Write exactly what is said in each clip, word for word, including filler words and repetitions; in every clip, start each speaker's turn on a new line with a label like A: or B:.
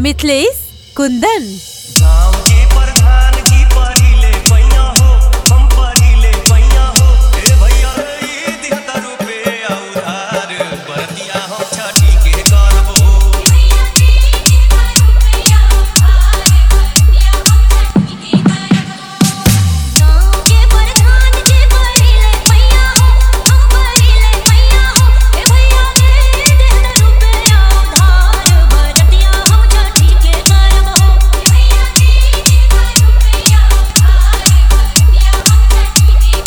A: मिथिलेश कुंदन।
B: गांव के प्रधान की परिले पैया हो, हम परिले पैया हो। ए भैया ई दिहता रुपया उधार, बरतिया हम छठी के करबो। भैया जी दिहता रुपया उधार, बरतिया हम छठी के करबो। गांव के प्रधान की परिले पैया हो, हम परिले पैया हो। ए भैया जी दिहता रुपया उधार, बरतिया हम छठी के करबो। भैया जी दिहता रुपया उधार, बरतिया हम छठी के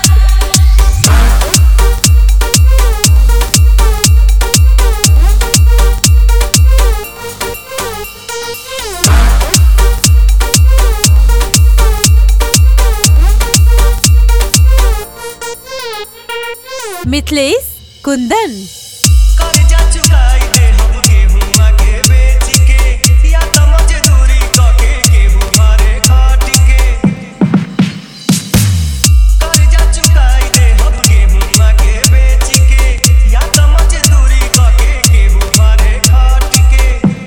A: मिथिलेश कुंदन।
B: कर्जा चुकाई दे हम गेहुआ के बेच के, या त मजदूरी क के गेहूं मारे काट के। कर्जा चुकाई दे हम गेहुआ के बेच के, या त मजदूरी क के गेहूं मारे काट के।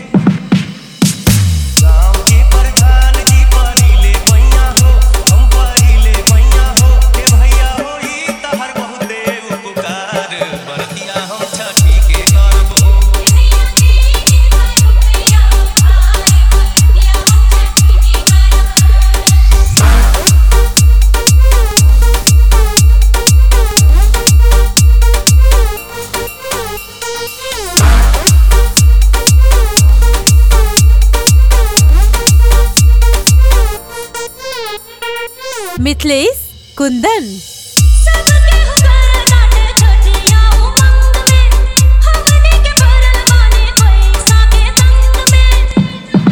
B: गांव के प्रधान जी परिले पैया हो, हम परिले पैया हो। ए भैया हो ई तहर बहुते उपकार, बरतिया हम छठी के करबो। भैया जी दिहता रुपया उधार, बरतिया हम छठी के
A: मिथिलेश कुंदन।
C: सबके हुकर काटे छठिया उमंग में, हमनी के भरल बानी पैसा के संग में।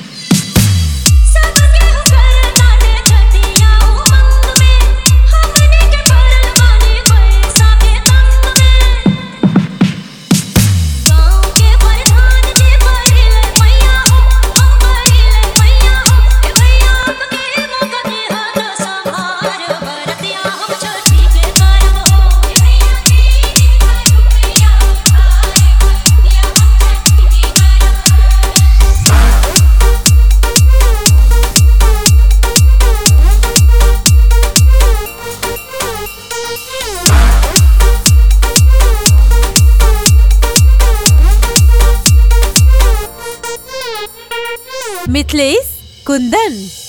C: सबके हुकर काटे छठिया उमंग में, हमनी के भरल बानी पैसा के संग में। गांव के प्रधान जी परिले पैया हो, हम परिले पैया हो। ए भैया हमके मगनी हाथ संभार, बरतिया हम छठी के करबो। भैया जी दिहता रुपया उधार, बरतिया हम छठी के
A: मिथिलेश कुंदन।